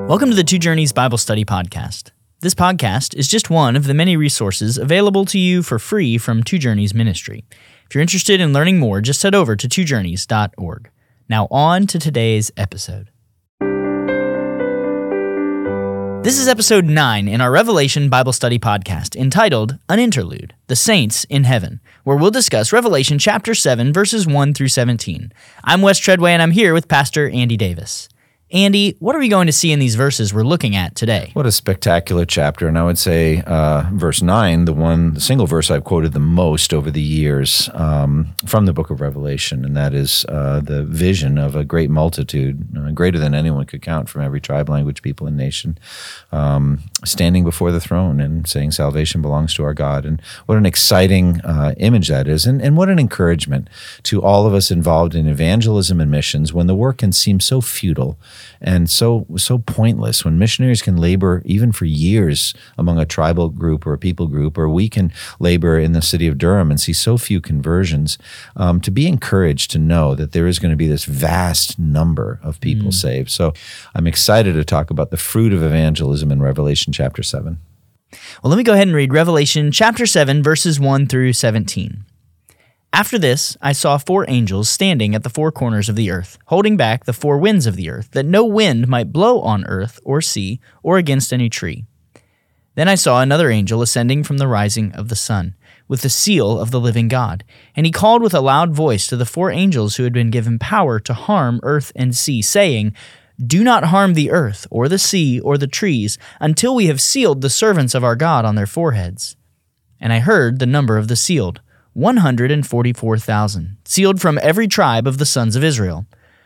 Welcome to the Two Journeys Bible Study Podcast. This podcast is just one of the many resources available to you for free from Two Journeys Ministry. If you're interested in learning more, just head over to twojourneys.org. Now on to today's episode. This is episode 9 in our Revelation Bible Study Podcast entitled An Interlude, The Saints in Heaven, where we'll discuss Revelation chapter 7, verses 1 through 17. I'm Wes Treadway, and I'm here with Pastor Andy Davis. Andy, what are we going to see in these verses we're looking at today? What a spectacular chapter. And I would say verse 9, the single verse I've quoted the most over the years from the book of Revelation, and that is the vision of a great multitude, greater than anyone could count, from every tribe, language, people, and nation, standing before the throne and saying salvation belongs to our God. And what an exciting image that is, and what an encouragement to all of us involved in evangelism and missions when the work can seem so futile and so pointless, when missionaries can labor even for years among a tribal group or a people group, or we can labor in the city of Durham and see so few conversions, to be encouraged to know that there is going to be this vast number of people saved. So I'm excited to talk about the fruit of evangelism in Revelation chapter 7. Well, let me go ahead and read Revelation chapter 7, verses 1 through 17. After this, I saw 4 angels standing at the 4 corners of the earth, holding back the 4 winds of the earth, that no wind might blow on earth or sea or against any tree. Then I saw another angel ascending from the rising of the sun, with the seal of the living God. And he called with a loud voice to the 4 angels who had been given power to harm earth and sea, saying, "Do not harm the earth, or the sea, or the trees, until we have sealed the servants of our God on their foreheads." And I heard the number of the sealed, 144,000, sealed from every tribe of the sons of Israel.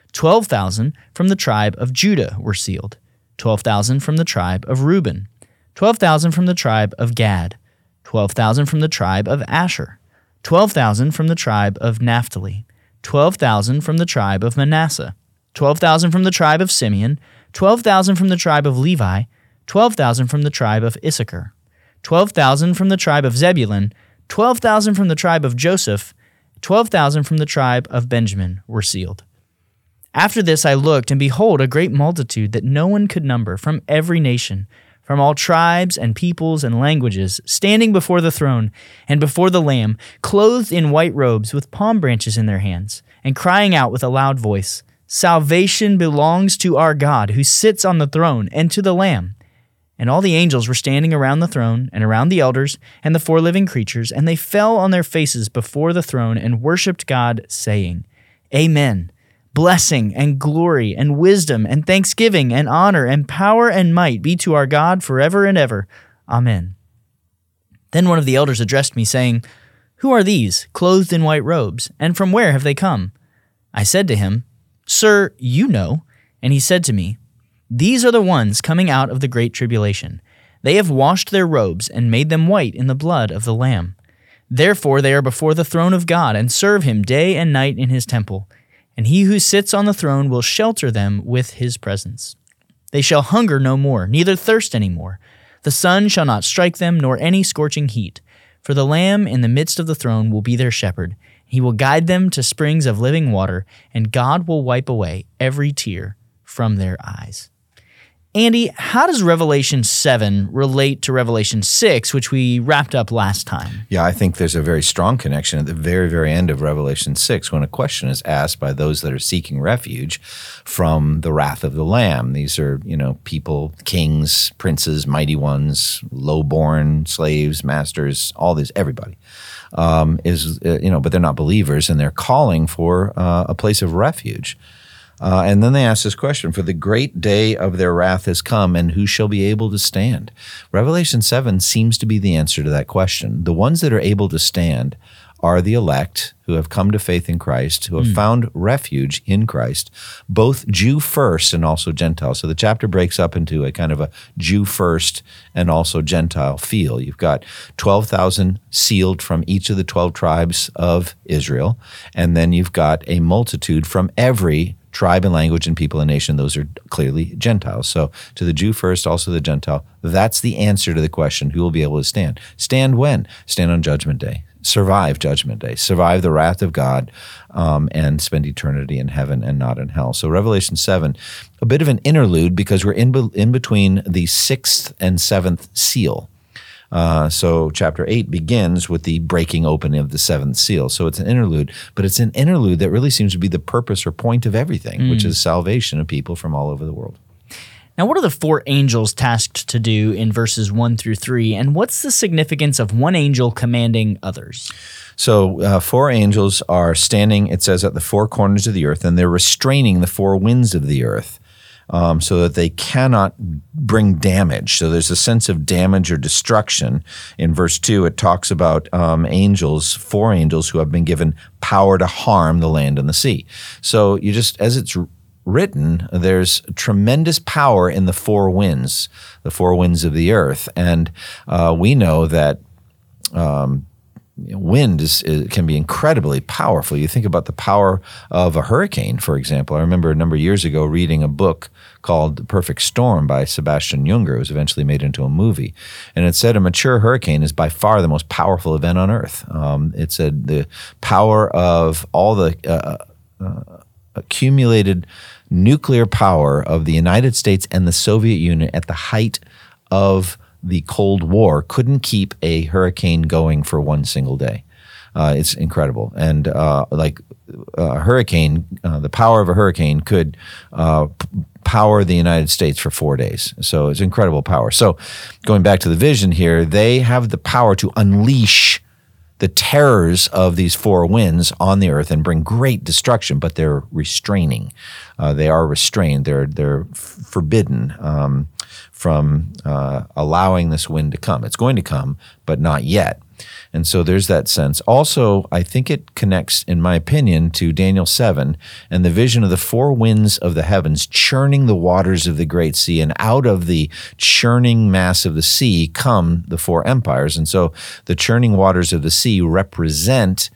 12,000 from the tribe of Judah were sealed, 12,000 from the tribe of Reuben, 12,000 from the tribe of Gad, 12,000 from the tribe of Asher, 12,000 from the tribe of Naphtali, 12,000 from the tribe of Manasseh, 12,000 from the tribe of Simeon, 12,000 from the tribe of Levi, 12,000 from the tribe of Issachar, 12,000 from the tribe of Zebulun, 12,000 from the tribe of Joseph, 12,000 from the tribe of Benjamin were sealed. After this I looked, and behold, a great multitude that no one could number, from every nation, from all tribes and peoples and languages, standing before the throne and before the Lamb, clothed in white robes, with palm branches in their hands, and crying out with a loud voice, "Salvation belongs to our God, who sits on the throne, and to the Lamb." And all the angels were standing around the throne and around the elders and the 4 living creatures, and they fell on their faces before the throne and worshipped God, saying, "Amen. Blessing and glory and wisdom and thanksgiving and honor and power and might be to our God forever and ever. Amen." Then one of the elders addressed me, saying, "Who are these, clothed in white robes, and from where have they come?" I said to him, "Sir, you know." And he said to me, "These are the ones coming out of the great tribulation. They have washed their robes and made them white in the blood of the Lamb. Therefore they are before the throne of God and serve him day and night in his temple. And he who sits on the throne will shelter them with his presence. They shall hunger no more, neither thirst any more. The sun shall not strike them, nor any scorching heat. For the Lamb in the midst of the throne will be their shepherd. He will guide them to springs of living water, and God will wipe away every tear from their eyes." Andy, how does Revelation 7 relate to Revelation 6, which we wrapped up last time? Yeah, I think there's a very strong connection at the very, very end of Revelation 6 when a question is asked by those that are seeking refuge from the wrath of the Lamb. These are, people, kings, princes, mighty ones, low-born, slaves, masters, all this, everybody. But they're not believers, and they're calling for a place of refuge. And then they ask this question, "For the great day of their wrath has come, and who shall be able to stand?" Revelation 7 seems to be the answer to that question. The ones that are able to stand are the elect who have come to faith in Christ, who have found refuge in Christ, both Jew first and also Gentile. So the chapter breaks up into a kind of a Jew first and also Gentile feel. You've got 12,000 sealed from each of the 12 tribes of Israel, and then you've got a multitude from every tribe and language and people and nation. Those are clearly Gentiles. So to the Jew first, also the Gentile, that's the answer to the question, who will be able to stand? Stand when? Stand on Judgment Day. survive Judgment Day, survive the wrath of God, and spend eternity in heaven and not in hell. So Revelation 7, a bit of an interlude because we're in between the sixth and seventh seal. So chapter 8 begins with the breaking open of the seventh seal. So it's an interlude, but it's an interlude that really seems to be the purpose or point of everything, which is salvation of people from all over the world. Now, what are the four angels tasked to do in verses 1 through 3, and what's the significance of one angel commanding others? So four angels are standing, it says, at the four corners of the earth, and they're restraining the four winds of the earth so that they cannot bring damage. So there's a sense of damage or destruction. In verse 2, it talks about angels, four angels who have been given power to harm the land and the sea. So you just, as it's written, there's tremendous power in the four winds of the earth. And we know that wind can be incredibly powerful. You think about the power of a hurricane, for example. I remember a number of years ago reading a book called The Perfect Storm by Sebastian Junger. It was eventually made into a movie. And it said a mature hurricane is by far the most powerful event on earth. It said the power of all the accumulated nuclear power of the United States and the Soviet Union at the height of the Cold War couldn't keep a hurricane going for one single day. It's incredible. And a hurricane, the power of a hurricane could power the United States for 4 days. So it's incredible power. So going back to the vision here, they have the power to unleash the terrors of these four winds on the earth and bring great destruction, but they're restraining. They are restrained. They're forbidden from allowing this wind to come. It's going to come, but not yet. And so there's that sense. Also, I think it connects, in my opinion, to Daniel 7 and the vision of the four winds of the heavens churning the waters of the great sea, and out of the churning mass of the sea come the four empires. And so the churning waters of the sea represent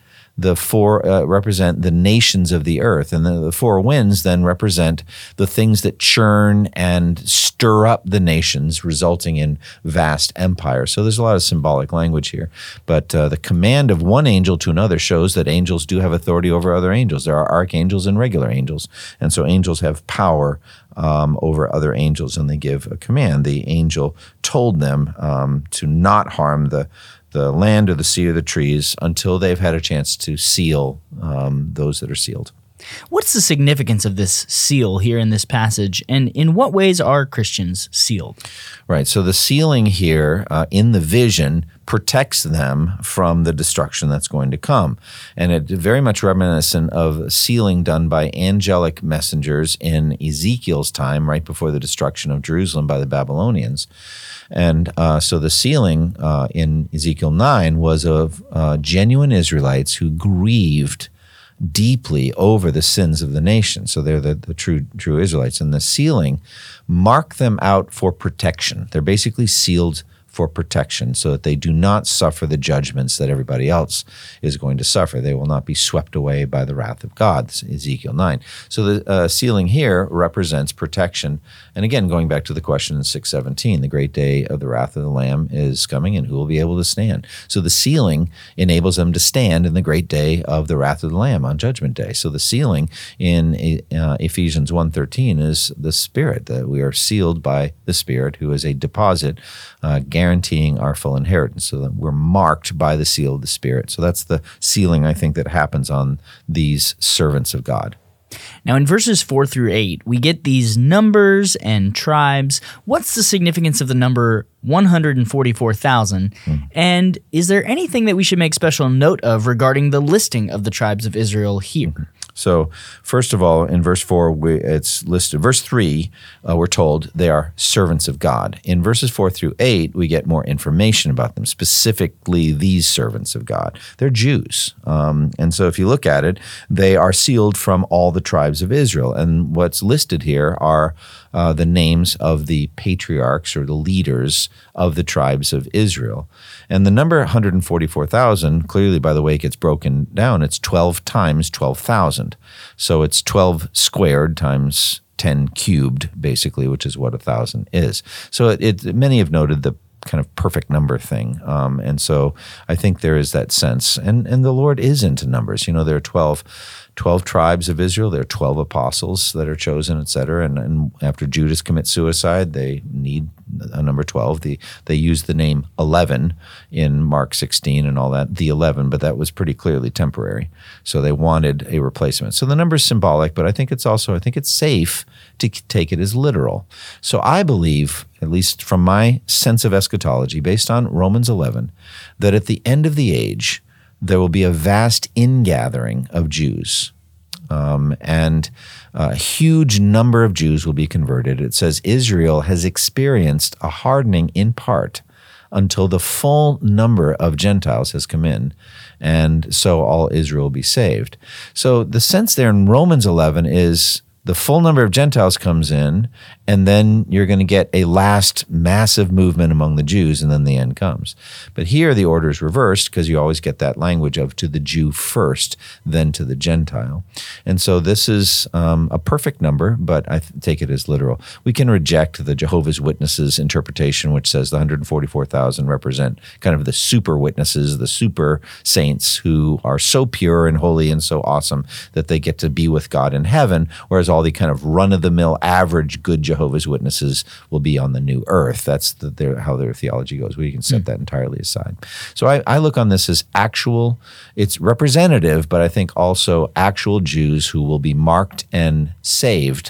the nations of the earth, and the four winds then represent the things that churn and stir up the nations, resulting in vast empires. So there's a lot of symbolic language here, but the command of one angel to another shows that angels do have authority over other angels. There are archangels and regular angels, and so angels have power over other angels, and they give a command. The angel told them to not harm the land or the sea or the trees until they've had a chance to seal those that are sealed. What's the significance of this seal here in this passage, and in what ways are Christians sealed? Right. So the sealing here in the vision protects them from the destruction that's going to come. And it's very much reminiscent of sealing done by angelic messengers in Ezekiel's time, right before the destruction of Jerusalem by the Babylonians. And so the sealing in Ezekiel 9 was of genuine Israelites who grieved deeply over the sins of the nation. So they're the true Israelites. And the sealing mark them out for protection. They're basically sealed for protection so that they do not suffer the judgments that everybody else is going to suffer. They will not be swept away by the wrath of God, Ezekiel 9. So the sealing here represents protection. And again, going back to the question in 6:17, the great day of the wrath of the Lamb is coming, and who will be able to stand? So the sealing enables them to stand in the great day of the wrath of the Lamb on Judgment Day. So the sealing in Ephesians 1:13 is the Spirit, that we are sealed by the Spirit, who is a deposit guaranteeing our full inheritance, so that we're marked by the seal of the Spirit. So that's the sealing, I think, that happens on these servants of God. Now, in verses 4 through 8, we get these numbers and tribes. What's the significance of the number 144,000? And is there anything that we should make special note of regarding the listing of the tribes of Israel here? So, first of all, in verse 4, it's listed. Verse 3, we're told they are servants of God. In verses 4 through 8, we get more information about them, specifically these servants of God. They're Jews. And so if you look at it, they are sealed from all the tribes of Israel. And what's listed here are the names of the patriarchs or the leaders of the tribes of Israel. And the number 144,000, clearly, by the way it gets broken down, it's 12 times 12,000. So it's 12 squared times 10 cubed, basically, which is what 1,000 is. So many have noted the kind of perfect number thing. And so I think there is that sense. And the Lord is into numbers. There are 12 tribes of Israel. There are 12 apostles that are chosen, et cetera. And after Judas commits suicide, they need a number 12. They use the name 11 in Mark 16 and all that, the 11, but that was pretty clearly temporary. So they wanted a replacement. So the number is symbolic, but I think it's safe to take it as literal. So I believe, at least from my sense of eschatology, based on Romans 11, that at the end of the age, there will be a vast ingathering of Jews. And a huge number of Jews will be converted. It says Israel has experienced a hardening in part until the full number of Gentiles has come in, and so all Israel will be saved. So the sense there in Romans 11 is the full number of Gentiles comes in, and then you're going to get a last massive movement among the Jews, and then the end comes. But here the order is reversed because you always get that language of to the Jew first, then to the Gentile. And so this is a perfect number, but I take it as literal. We can reject the Jehovah's Witnesses interpretation, which says the 144,000 represent kind of the super witnesses, the super saints who are so pure and holy and so awesome that they get to be with God in heaven, whereas all the kind of run-of-the-mill average good Jehovah's Witnesses will be on the new earth. That's how their theology goes. We can set that entirely aside. So I look on this as actual, it's representative, but I think also actual Jews who will be marked and saved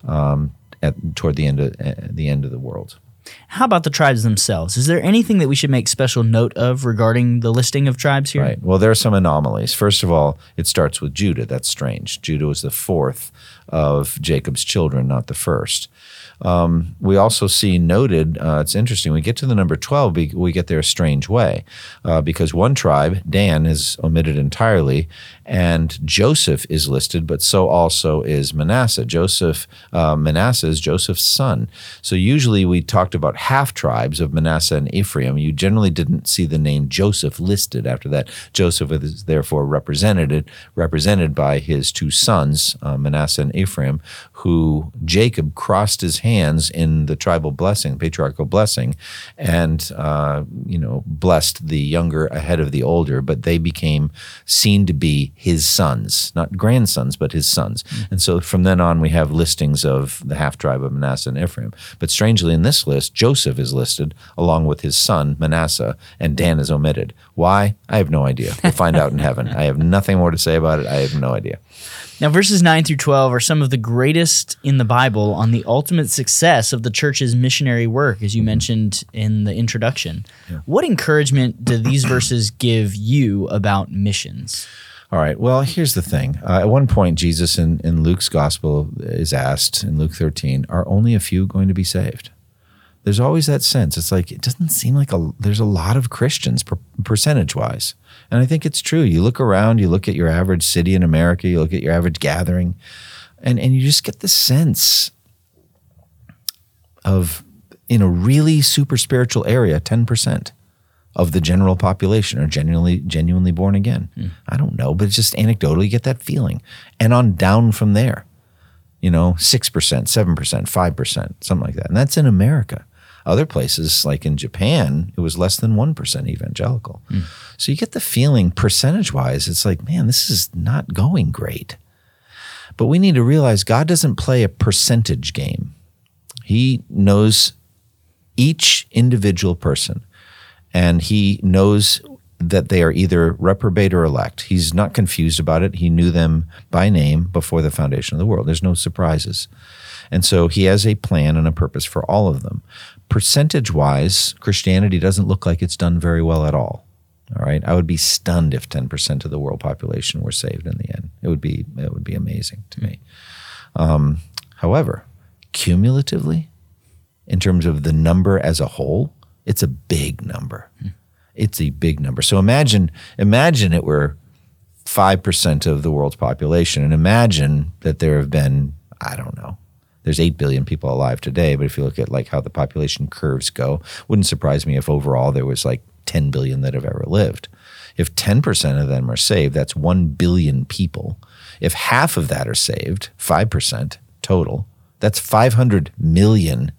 toward the end of the world. How about the tribes themselves? Is there anything that we should make special note of regarding the listing of tribes here? Right. Well, there are some anomalies. First of all, it starts with Judah. That's strange. Judah was the fourth of Jacob's children, not the first. We also see noted, it's interesting, we get to the number 12, we get there a strange way, because one tribe, Dan, is omitted entirely, and Joseph is listed, but so also is Manasseh. Manasseh is Joseph's son. So usually we talked about half tribes of Manasseh and Ephraim. You generally didn't see the name Joseph listed after that. Joseph is therefore represented by his two sons, Manasseh and Ephraim, who Jacob crossed his hands in the tribal blessing, patriarchal blessing, and blessed the younger ahead of the older, but they became seen to be his sons, not grandsons, but his sons. Mm-hmm. And so from then on, we have listings of the half tribe of Manasseh and Ephraim. But strangely, in this list, Joseph is listed along with his son Manasseh, and Dan is omitted. Why? I have no idea. We'll find out in heaven. I have nothing more to say about it. I have no idea. Now, verses 9 through 12 are some of the greatest in the Bible on the ultimate success of the church's missionary work, as you mentioned in the introduction. Yeah. What encouragement do these verses give you about missions? All right. Well, here's the thing. At one point, Jesus in Luke's gospel is asked in Luke 13, are only a few going to be saved? There's always that sense. It's like, it doesn't seem like there's a lot of Christians percentage-wise. And I think it's true. You look around, you look at your average city in America, you look at your average gathering, and you just get the sense of, in a really super spiritual area, 10% of the general population are genuinely born again. I don't know, but it's just anecdotally, you get that feeling. And on down from there, 6%, 7%, 5%, something like that. And that's in America. Other places, like in Japan, it was less than 1% evangelical. So you get the feeling, percentage-wise, it's like, man, this is not going great. But we need to realize God doesn't play a percentage game. He knows each individual person, and he knows that they are either reprobate or elect. He's not confused about it. He knew them by name before the foundation of the world. There's no surprises. And so he has a plan and a purpose for all of them. Percentage-wise, Christianity doesn't look like it's done very well at all. All right, I would be stunned if 10% of the world population were saved in the end. It would be amazing to me. However, cumulatively, in terms of the number as a whole, it's a big number. It's a big number. So imagine it were 5% of the world's population, and imagine that there have been, I don't know, there's 8 billion people alive today, but if you look at like how the population curves go, wouldn't surprise me if overall there was like 10 billion that have ever lived. If 10% of them are saved, that's 1 billion people. If half of that are saved, 5% total, that's 500 million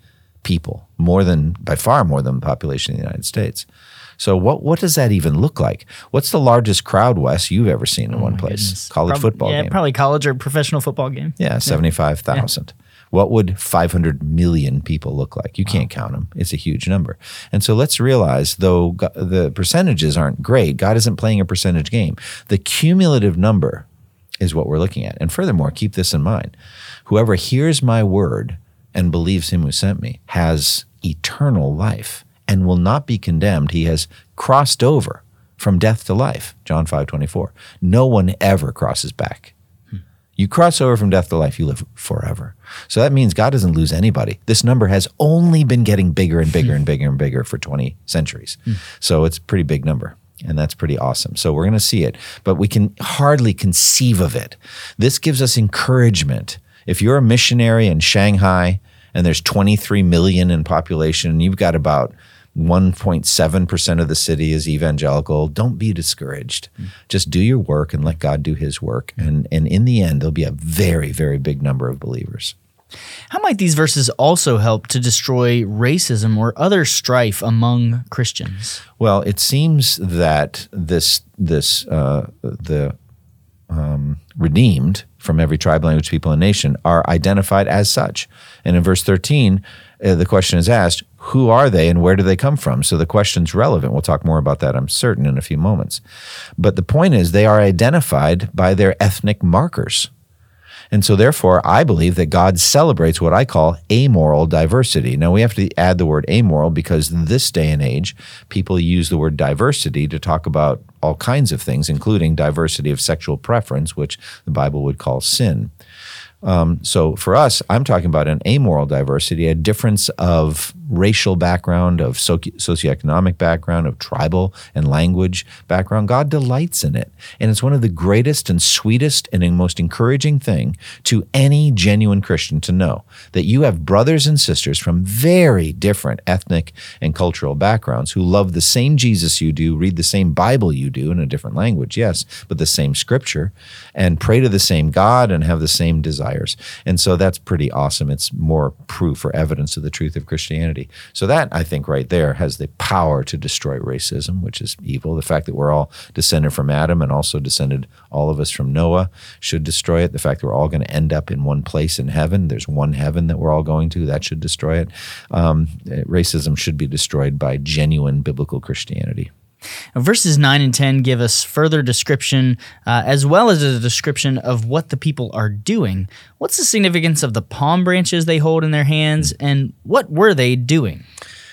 people, by far more than the population of the United States. So what does that even look like? What's the largest crowd, Wes, you've ever seen in one place? Goodness. College football game. Yeah, probably college or professional football game. Yeah, 75,000. What would 500 million people look like? You can't count them. It's a huge number. And so let's realize, though the percentages aren't great, God isn't playing a percentage game. The cumulative number is what we're looking at. And furthermore, keep this in mind. Whoever hears my word and believes him who sent me has eternal life and will not be condemned. He has crossed over from death to life, John 5:24. No one ever crosses back. You cross over from death to life, you live forever. So that means God doesn't lose anybody. This number has only been getting bigger and bigger and bigger and bigger for 20 centuries. So it's a pretty big number, and that's pretty awesome. So we're going to see it, but we can hardly conceive of it. This gives us encouragement. If you're a missionary in Shanghai and there's 23 million in population, and you've got about 1.7% of the city is evangelical, don't be discouraged. Just do your work and let God do his work. And in the end, there'll be a very, very big number of believers. How might these verses also help to destroy racism or other strife among Christians? Well, it seems that the redeemed from every tribe, language, people, and nation are identified as such. And in verse 13, the question is asked, who are they and where do they come from? So the question's relevant. We'll talk more about that, I'm certain, in a few moments. But the point is they are identified by their ethnic markers. And so therefore, I believe that God celebrates what I call amoral diversity. Now, we have to add the word amoral because in this day and age, people use the word diversity to talk about all kinds of things, including diversity of sexual preference, which the Bible would call sin. So for us, I'm talking about an amoral diversity, a difference of racial background, of socioeconomic background, of tribal and language background. God delights in it. And it's one of the greatest and sweetest and most encouraging thing to any genuine Christian to know that you have brothers and sisters from very different ethnic and cultural backgrounds who love the same Jesus you do, read the same Bible you do in a different language, yes, but the same scripture, and pray to the same God and have the same desires. And so that's pretty awesome. It's more proof or evidence of the truth of Christianity. So that, I think, right there has the power to destroy racism, which is evil. The fact that we're all descended from Adam and also descended, all of us, from Noah should destroy it. The fact that we're all going to end up in one place in heaven, there's one heaven that we're all going to, that should destroy it. Racism should be destroyed by genuine biblical Christianity. Verses 9 and 10 give us further description, as well as a description of what the people are doing. What's the significance of the palm branches they hold in their hands, and what were they doing?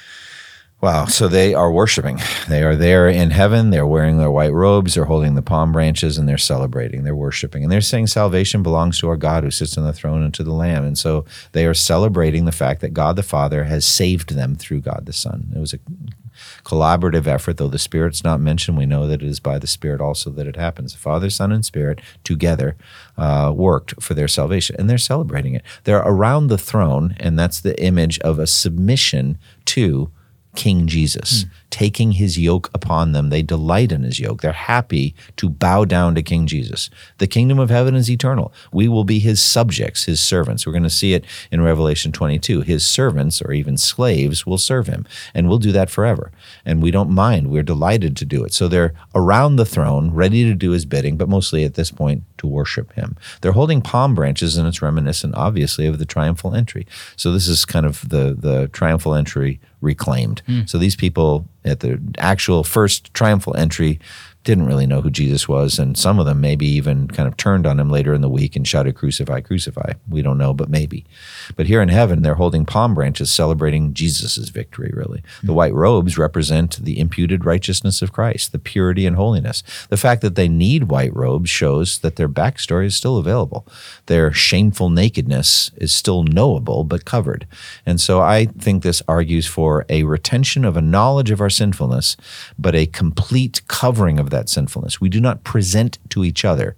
Wow, so they are worshiping. They are there in heaven. They're wearing their white robes. They're holding the palm branches, and they're celebrating. They're worshiping. And they're saying salvation belongs to our God who sits on the throne and to the Lamb. And so they are celebrating the fact that God the Father has saved them through God the Son. It was a collaborative effort, though the Spirit's not mentioned. We know that it is by the Spirit also that it happens. The Father, Son, and Spirit together worked for their salvation, and they're celebrating it. They're around the throne, and that's the image of a submission to King Jesus, taking his yoke upon them. They delight in his yoke. They're happy to bow down to King Jesus. The kingdom of heaven is eternal. We will be his subjects, his servants. We're going to see it in Revelation 22. His servants, or even slaves, will serve him, and we'll do that forever. And we don't mind. We're delighted to do it. So they're around the throne, ready to do his bidding, but mostly at this point to worship him. They're holding palm branches, and it's reminiscent, obviously, of the triumphal entry. So this is kind of the triumphal entry reclaimed. So these people at the actual first triumphal entry didn't really know who Jesus was, and some of them maybe even kind of turned on him later in the week and shouted, "Crucify, crucify." We don't know, but maybe. But here in heaven, they're holding palm branches celebrating Jesus' victory, really. The white robes represent the imputed righteousness of Christ, the purity and holiness. The fact that they need white robes shows that their backstory is still available. Their shameful nakedness is still knowable, but covered. And so I think this argues for a retention of a knowledge of our sinfulness, but a complete covering of that sinfulness. We do not present to each other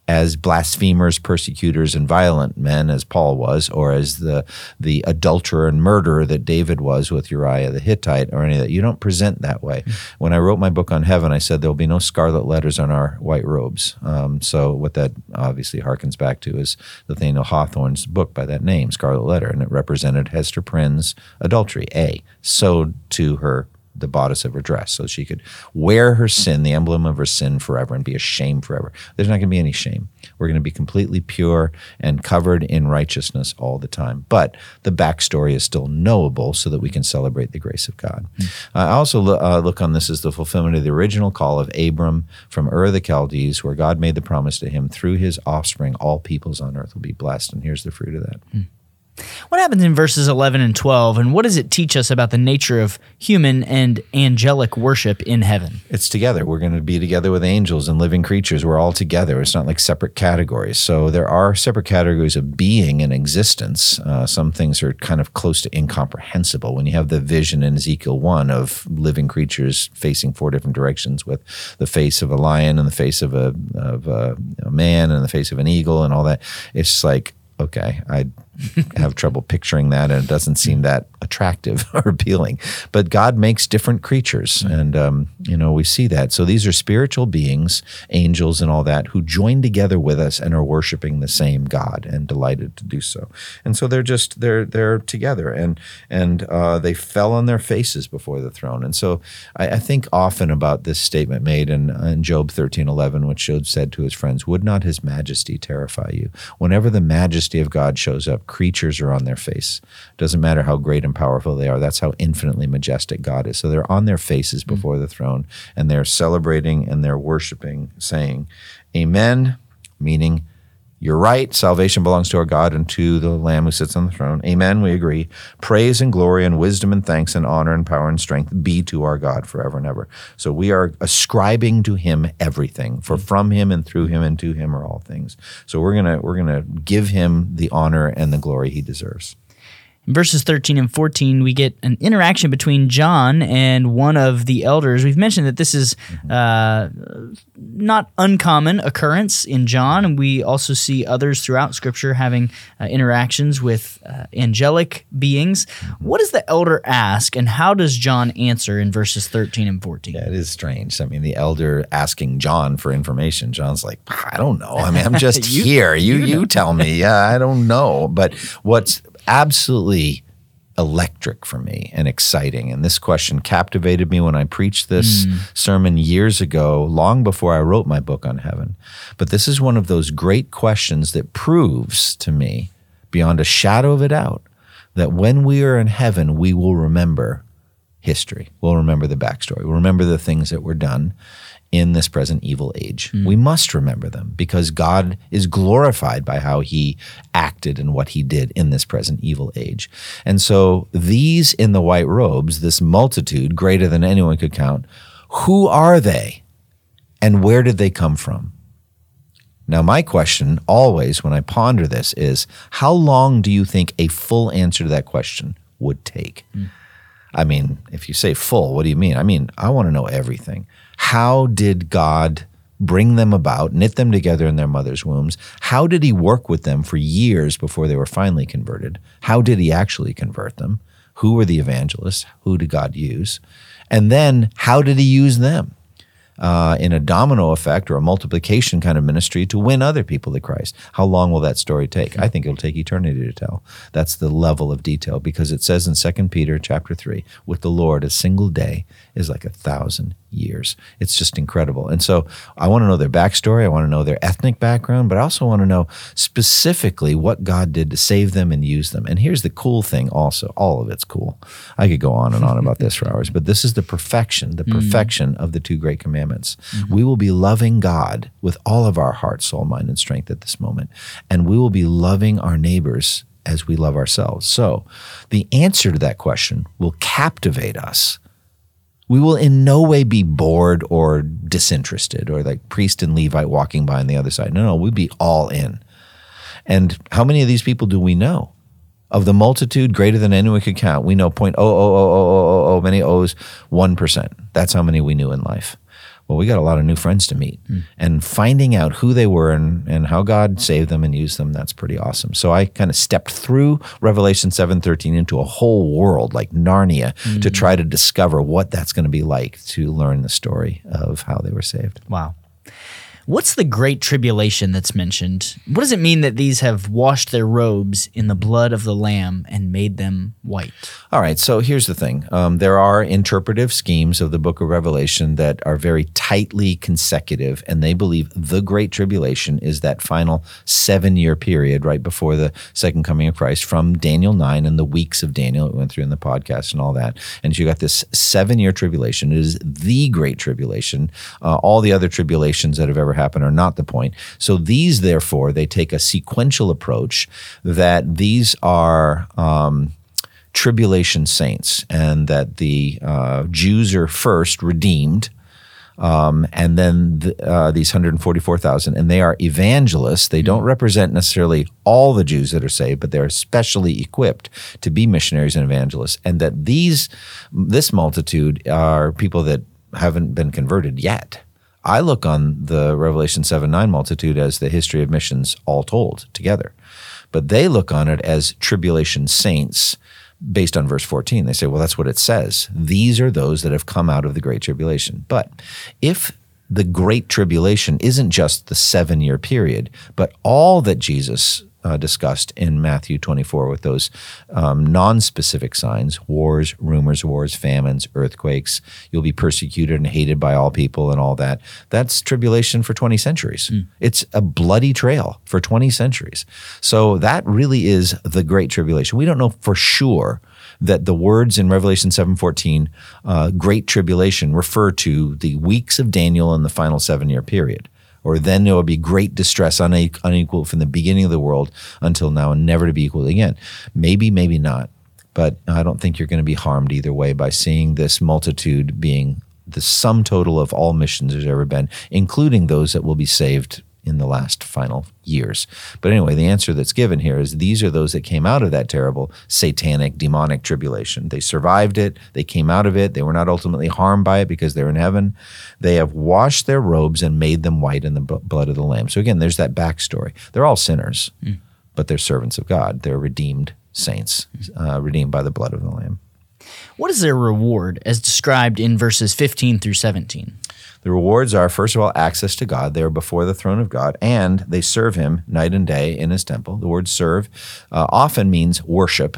as blasphemers, persecutors, and violent men, as Paul was, or as the adulterer and murderer that David was with Uriah the Hittite, or any of that. You don't present that way. When I wrote my book on heaven, I said there will be no scarlet letters on our white robes. So what that obviously harkens back to is Nathaniel Hawthorne's book by that name, Scarlet Letter, and it represented Hester Prynne's adultery, sewed to her the bodice of her dress, so she could wear her sin, the emblem of her sin, forever and be ashamed forever. There's not going to be any shame. We're going to be completely pure and covered in righteousness all the time. But the backstory is still knowable so that we can celebrate the grace of God. I also look on this as the fulfillment of the original call of Abram from Ur of the Chaldees, where God made the promise to him, through his offspring, all peoples on earth will be blessed. And here's the fruit of that. What happens in verses 11 and 12, and what does it teach us about the nature of human and angelic worship in heaven? It's together. We're going to be together with angels and living creatures. We're all together. It's not like separate categories. So there are separate categories of being and existence. Some things are kind of close to incomprehensible. When you have the vision in Ezekiel 1 of living creatures facing 4 different directions, with the face of a lion and the face of a man and the face of an eagle and all that, it's just like, okay, I have trouble picturing that, and it doesn't seem that attractive or appealing. But God makes different creatures, and we see that. So these are spiritual beings, angels and all that, who join together with us and are worshiping the same God and delighted to do so. And so they're together, and they fell on their faces before the throne. And so I think often about this statement made in Job 13:11, which Job said to his friends, "Would not his majesty terrify you?" Whenever the majesty of God shows up, creatures are on their face. Doesn't matter how great and powerful they are. That's how infinitely majestic God is. So they're on their faces before the throne, and they're celebrating and they're worshiping, saying, "Amen," meaning, "You're right. Salvation belongs to our God and to the Lamb who sits on the throne. Amen, we agree. Praise and glory and wisdom and thanks and honor and power and strength be to our God forever and ever." So we are ascribing to him everything, for from him and through him and to him are all things. So we're gonna give him the honor and the glory he deserves. In verses 13 and 14, we get an interaction between John and one of the elders. We've mentioned that this is not uncommon occurrence in John, and we also see others throughout Scripture having interactions with angelic beings. What does the elder ask, and how does John answer in verses 13 and 14? Yeah, it is strange. I mean, the elder asking John for information. John's like, "I don't know. I mean, I'm just here. You tell me. Yeah, I don't know." But what's absolutely electric for me and exciting, and this question captivated me when I preached this sermon years ago, long before I wrote my book on heaven. But this is one of those great questions that proves to me, beyond a shadow of a doubt, that when we are in heaven, we will remember history. We'll remember the backstory. We'll remember the things that were done in this present evil age. We must remember them, because God is glorified by how he acted and what he did in this present evil age. And so these in the white robes, this multitude greater than anyone could count, who are they and where did they come from? Now, my question always when I ponder this is, how long do you think a full answer to that question would take? I mean, if you say full, what do you mean? I mean, I want to know everything. How did God bring them about, knit them together in their mother's wombs? How did he work with them for years before they were finally converted? How did he actually convert them? Who were the evangelists? Who did God use? And then how did he use them in a domino effect or a multiplication kind of ministry to win other people to Christ? How long will that story take? I think it'll take eternity to tell. That's the level of detail, because it says in 2 Peter chapter 3, with the Lord, a single day is like 1,000 years. It's just incredible. And so I want to know their backstory. I want to know their ethnic background, but I also want to know specifically what God did to save them and use them. And here's the cool thing also. All of it's cool. I could go on and on about this for hours, but this is the perfection of the 2 great commandments. We will be loving God with all of our heart, soul, mind, and strength at this moment. And we will be loving our neighbors as we love ourselves. So the answer to that question will captivate us. We will in no way be bored or disinterested or like priest and Levite walking by on the other side. No, we'd be all in. And how many of these people do we know? Of the multitude greater than anyone could count, we know 0.00000 many O's, 1%. That's how many we knew in life. Well, we got a lot of new friends to meet. And finding out who they were and how God saved them and used them, that's pretty awesome. So I kind of stepped through Revelation 7:13 into a whole world like Narnia to try to discover what that's going to be like to learn the story of how they were saved. Wow. What's the Great Tribulation that's mentioned? What does it mean that these have washed their robes in the blood of the Lamb and made them white? All right, so here's the thing. There are interpretive schemes of the book of Revelation that are very tightly consecutive, and they believe the Great Tribulation is that final 7-year period right before the second coming of Christ from Daniel 9 and the weeks of Daniel that we went through in the podcast and all that. And you got this 7-year tribulation. It is the Great Tribulation. All the other tribulations that have ever happened are not the point. So these, therefore, they take a sequential approach that these are tribulation saints, and that the Jews are first redeemed, and then these 144,000, and they are evangelists. They don't represent necessarily all the Jews that are saved, but they're especially equipped to be missionaries and evangelists, and that this multitude are people that haven't been converted yet. I look on the Revelation 7:9 multitude as the history of missions all told together. But they look on it as tribulation saints based on verse 14. They say, well, that's what it says. These are those that have come out of the Great Tribulation. But if the Great Tribulation isn't just the 7-year period, but all that Jesus discussed in Matthew 24 with those non-specific signs, wars, rumors, wars, famines, earthquakes, you'll be persecuted and hated by all people and all that. That's tribulation for 20 centuries. It's a bloody trail for 20 centuries. So that really is the Great Tribulation. We don't know for sure that the words in Revelation 7:14, Great Tribulation, refer to the weeks of Daniel and the final 7-year period. Or then there will be great distress unequal from the beginning of the world until now and never to be equal again. Maybe, maybe not. But I don't think you're going to be harmed either way by seeing this multitude being the sum total of all missions there's ever been, including those that will be saved in the last final years. But anyway, the answer that's given here is these are those that came out of that terrible satanic, demonic tribulation. They survived it. They came out of it. They were not ultimately harmed by it because they're in heaven. They have washed their robes and made them white in the blood of the Lamb. So again, there's that backstory. They're all sinners, but they're servants of God. They're redeemed saints, redeemed by the blood of the Lamb. What is their reward as described in verses 15 through 17? The rewards are, first of all, access to God. They are before the throne of God, and they serve him night and day in his temple. The word serve often means worship.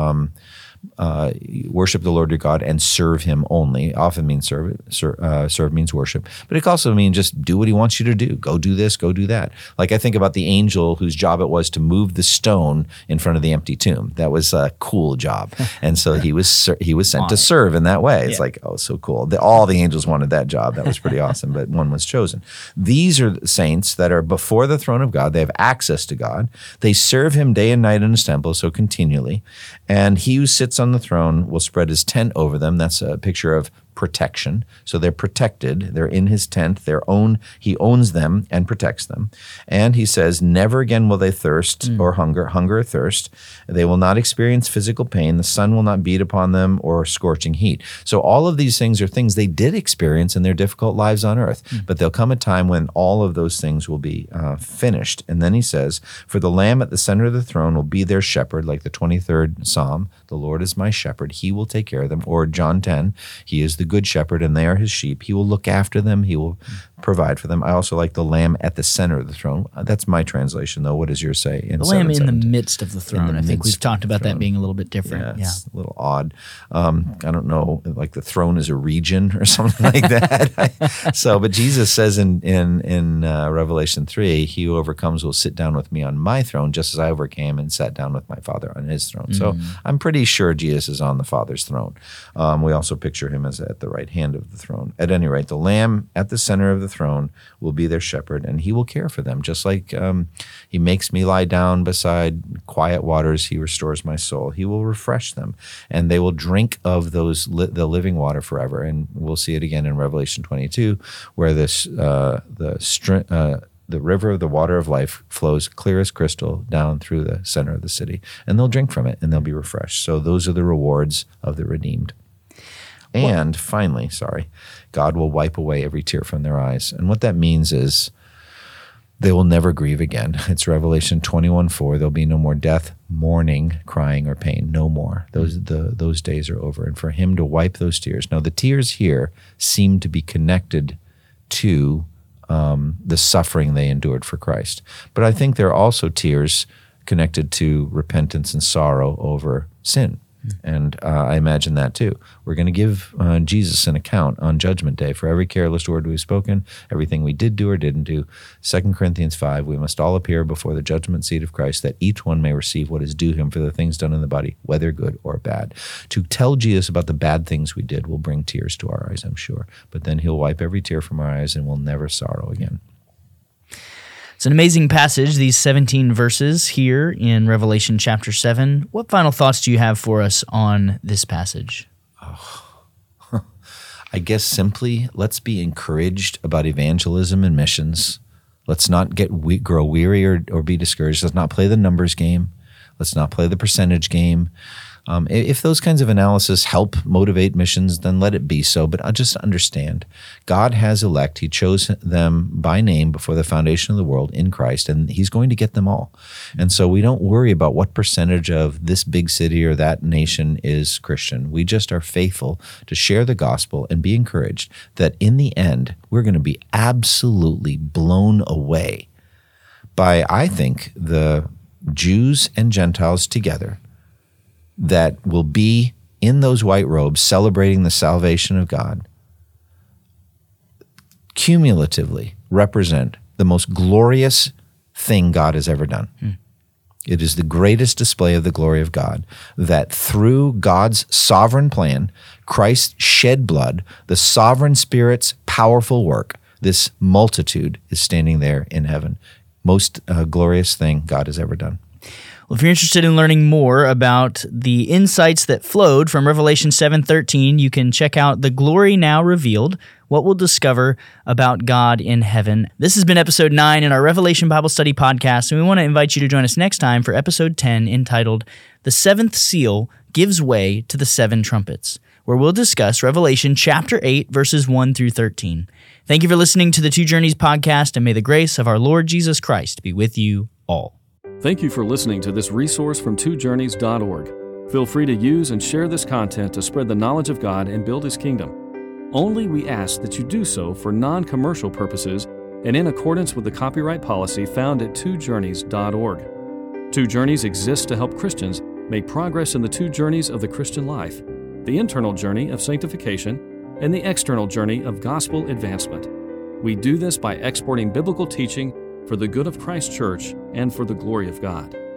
Worship the Lord your God and serve him only. Often means serve means worship. But it can also mean just do what he wants you to do. Go do this, go do that. Like I think about the angel whose job it was to move the stone in front of the empty tomb. That was a cool job. And so he was sent to serve in that way. It's like, oh, so cool. All the angels wanted that job. That was pretty awesome, but one was chosen. These are saints that are before the throne of God. They have access to God. They serve him day and night in his temple, so continually. And he who sits on the throne will spread his tent over them. That's a picture of protection. So they're protected. They're in his tent. He owns them and protects them. And he says, never again will they thirst or hunger or thirst. They will not experience physical pain. The sun will not beat upon them or scorching heat. So all of these things are things they did experience in their difficult lives on earth. But there'll come a time when all of those things will be finished. And then he says, for the Lamb at the center of the throne will be their shepherd, like the 23rd Psalm. The Lord is my shepherd. He will take care of them. Or John 10, he is the good shepherd and they are his sheep. He will look after them. He will provide for them. I also like the Lamb at the center of the throne. That's my translation, though. What does yours say? The Lamb in the midst of the throne. I think we've talked about that being a little bit different. Yeah, it's a little odd. I don't know, like the throne is a region or something like that. But Jesus says in Revelation 3, he who overcomes will sit down with me on my throne, just as I overcame and sat down with my Father on his throne. So I'm pretty sure Jesus is on the Father's throne. We also picture him as at the right hand of the throne. At any rate, the Lamb at the center of the throne will be their shepherd, and he will care for them, just like he makes me lie down beside quiet waters. He restores my soul. He will refresh them, and they will drink of the living water forever. And we'll see it again in Revelation 22, where the river of the water of life flows clear as crystal down through the center of the city, and they'll drink from it, and they'll be refreshed. So those are the rewards of the redeemed. And finally, God will wipe away every tear from their eyes. And what that means is they will never grieve again. It's Revelation 21:4. There'll be no more death, mourning, crying, or pain. No more. Those days are over. And for him to wipe those tears. Now, the tears here seem to be connected to the suffering they endured for Christ. But I think there are also tears connected to repentance and sorrow over sin. And I imagine that too. We're going to give Jesus an account on Judgment Day for every careless word we've spoken, everything we did do or didn't do. 2 Corinthians 5, we must all appear before the judgment seat of Christ, that each one may receive what is due him for the things done in the body, whether good or bad. To tell Jesus about the bad things we did will bring tears to our eyes, I'm sure. But then he'll wipe every tear from our eyes and we'll never sorrow again. It's an amazing passage, these 17 verses here in Revelation chapter 7. What final thoughts do you have for us on this passage? I guess simply, let's be encouraged about evangelism and missions. Let's not grow weary or be discouraged. Let's not play the numbers game. Let's not play the percentage game. If those kinds of analysis help motivate missions, then let it be so. But just understand, God has elect. He chose them by name before the foundation of the world in Christ, and he's going to get them all. And so we don't worry about what percentage of this big city or that nation is Christian. We just are faithful to share the gospel and be encouraged that in the end, we're going to be absolutely blown away by, I think, the Jews and Gentiles together that will be in those white robes celebrating the salvation of God, cumulatively represent the most glorious thing God has ever done. It is the greatest display of the glory of God, that through God's sovereign plan, Christ shed blood, the sovereign Spirit's powerful work, this multitude is standing there in heaven. Most glorious thing God has ever done. Well, if you're interested in learning more about the insights that flowed from Revelation 7:13, you can check out The Glory Now Revealed, What We'll Discover About God in Heaven. This has been episode 9 in our Revelation Bible Study podcast, and we want to invite you to join us next time for episode 10, entitled The Seventh Seal Gives Way to the Seven Trumpets, where we'll discuss Revelation chapter 8, verses 1 through 13. Thank you for listening to the Two Journeys podcast, and may the grace of our Lord Jesus Christ be with you all. Thank you for listening to this resource from twojourneys.org. Feel free to use and share this content to spread the knowledge of God and build His kingdom. Only we ask that you do so for non-commercial purposes and in accordance with the copyright policy found at twojourneys.org. Two Journeys exists to help Christians make progress in the two journeys of the Christian life, the internal journey of sanctification and the external journey of gospel advancement. We do this by exporting biblical teaching for the good of Christ's church and for the glory of God.